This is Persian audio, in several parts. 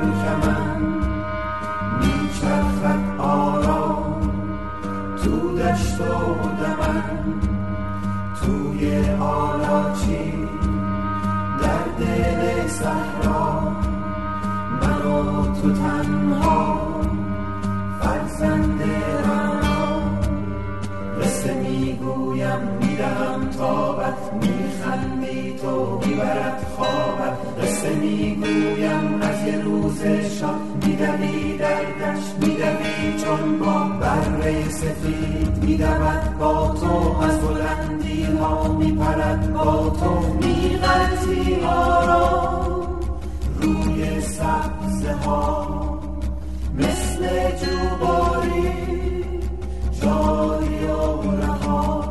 ترکمن میچرخد آرام تو دشت و دمن، توی آلاچی در دل صحرا، من و تو تنها فرزند رعنا. قصه میگویم میدهم تابت، میخندی تو میبرد خوابت. قصه میگویم از یه روز شب، میدوی در دشت میدوی چون با بره سفید، میدود با تو از بلندی ها، میپرد با تو میغلطی آرام روی سبزه ها، مثل جوباری جاری و رها.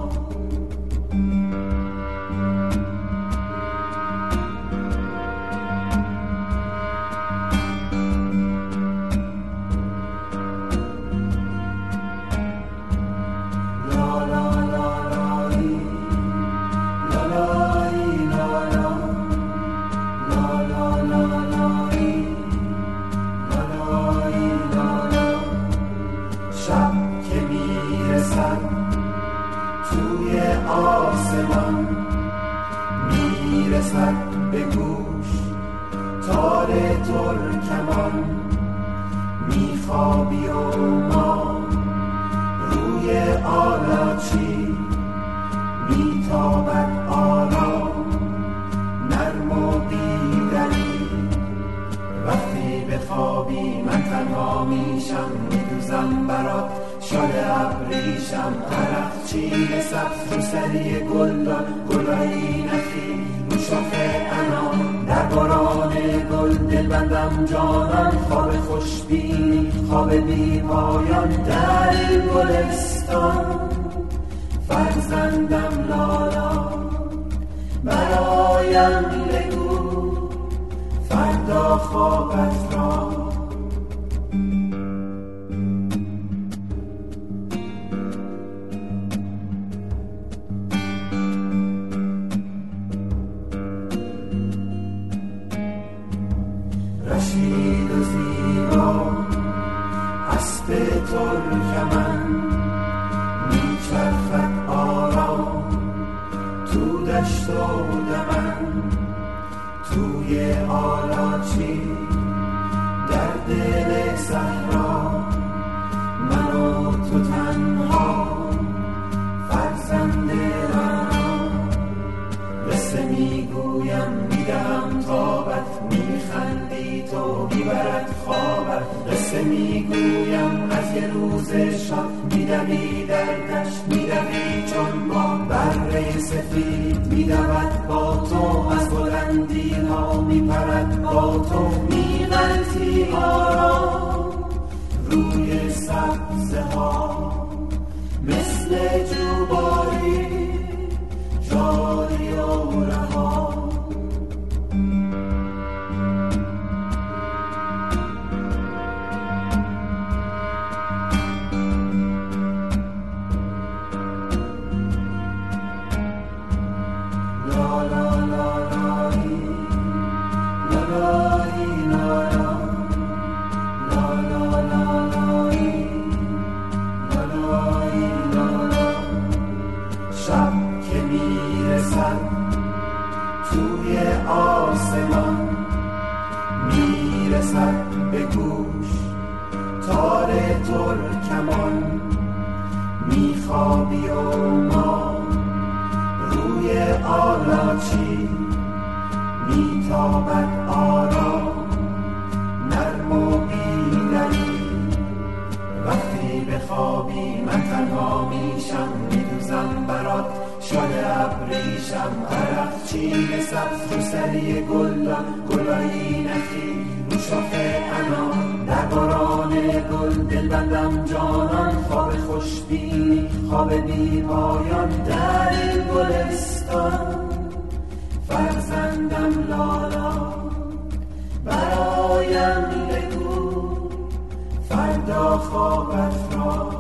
توی آسمان میرسد به گوش تار ترکمان، میخوابی و ما روی آلاچی، میتابد آرام نرم و بیدری. وقتی بخوابی من تنها میشم، میدوزم برات شال ابریشم، عرق چین سبز رو سری گلدان، گلایی نخی رو شاخ انار. در باران گل دل بندم جانان، خواب خوشبینی خواب بی پایان در گلستان. فرزندم لالا برایم بگو فردا خوابت را. رشید و زیبا اسب ترکمن، میچرخد آرام تو دشت و دمن، توی آلاچی در دل صحرا، من و تو تنها فرزند رعنا. قصه میگویم میدهم تابت، میخندی تو میبرد خوابت. قصه میگویم از یه روز شب، میدوی در دشت میدوی چون با بره سفید، میدود با تو از بلندی ها، میپرد با تو میغلطی آرام روی سبزه ها، مثل جوباری جاری و رها. شب که میرسد توی آسمان، میرسد به گوش تار ترکمان، میخوابی و ما روی آلاچی، میتابد آرام نرم و بیدری. وقتی بخوابی من تنها میشم، میدوزم برات شال ابریشم، عرق چین سبز رو سری گلدان، گلایی نخی رو شاخ انار. در باران گل دل بندم جانان، خواب خوشبینی خواب بی پایان در گلستان. فرزندم لالا برایم بگو فردا خوابت را.